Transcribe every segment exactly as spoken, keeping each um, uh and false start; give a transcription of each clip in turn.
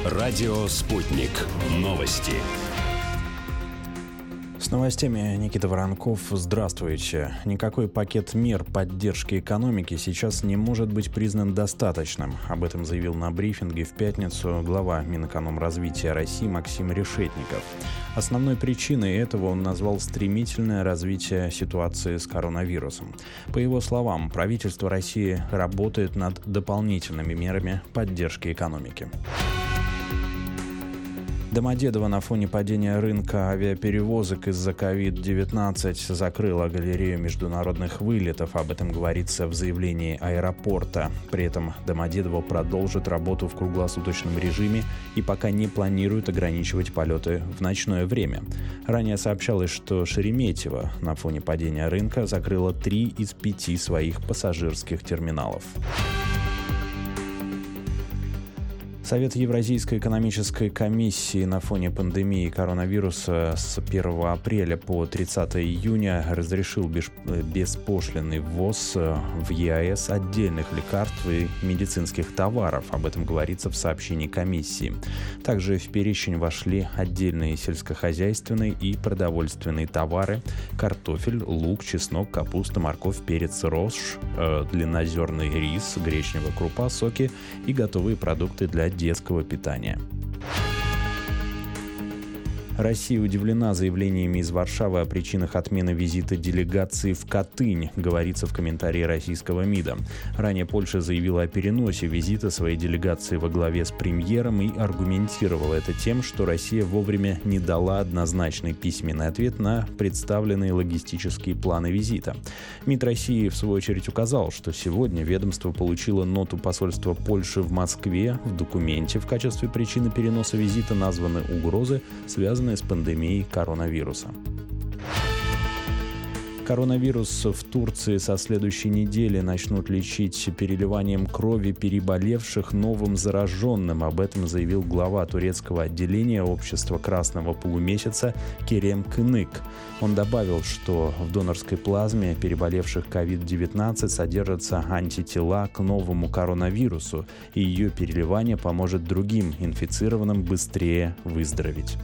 Радио «Спутник». Новости. С новостями Никита Воронков. Здравствуйте. Никакой пакет мер поддержки экономики сейчас не может быть признан достаточным. Об этом заявил на брифинге в пятницу глава Минэкономразвития России Максим Решетников. Основной причиной этого он назвал стремительное развитие ситуации с коронавирусом. По его словам, правительство России работает над дополнительными мерами поддержки экономики. Домодедово на фоне падения рынка авиаперевозок из-за ковид девятнадцать закрыла галерею международных вылетов. Об этом говорится в заявлении аэропорта. При этом Домодедово продолжит работу в круглосуточном режиме и пока не планирует ограничивать полеты в ночное время. Ранее сообщалось, что Шереметьево на фоне падения рынка закрыла три из пяти своих пассажирских терминалов. Совет Евразийской экономической комиссии на фоне пандемии коронавируса с первого апреля по тридцатое июня разрешил беспошлинный ввоз в ЕАЭС отдельных лекарств и медицинских товаров. Об этом говорится в сообщении комиссии. Также в перечень вошли отдельные сельскохозяйственные и продовольственные товары: картофель, лук, чеснок, капуста, морковь, перец, рожь, э, длиннозерный рис, гречневая крупа, соки и готовые продукты для детского питания. Россия удивлена заявлениями из Варшавы о причинах отмены визита делегации в Катынь, говорится в комментарии российского МИДа. Ранее Польша заявила о переносе визита своей делегации во главе с премьером и аргументировала это тем, что Россия вовремя не дала однозначный письменный ответ на представленные логистические планы визита. МИД России, в свою очередь, указал, что сегодня ведомство получило ноту посольства Польши в Москве. В документе в качестве причины переноса визита названы угрозы, связанные с пандемией коронавируса. Коронавирус в Турции со следующей недели начнут лечить переливанием крови переболевших новым зараженным. Об этом заявил глава турецкого отделения общества Красного полумесяца Керем Кынык. Он добавил, что в донорской плазме переболевших ковид девятнадцать содержатся антитела к новому коронавирусу, и ее переливание поможет другим инфицированным быстрее выздороветь.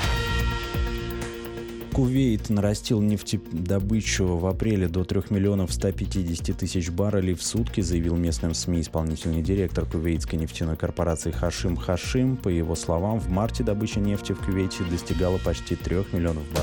Кувейт нарастил нефтедобычу в апреле до трёх миллионов ста пятидесяти тысяч баррелей в сутки, заявил местным СМИ исполнительный директор кувейтской нефтяной корпорации Хашим Хашим. По его словам, в марте добыча нефти в Кувейте достигала почти трёх миллионов баррелей.